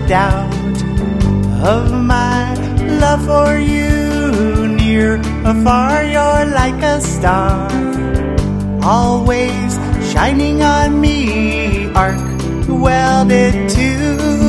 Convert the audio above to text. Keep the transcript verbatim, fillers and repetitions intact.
doubt of my love for you. Near or far, you're like a star, always shining on me, arc welded to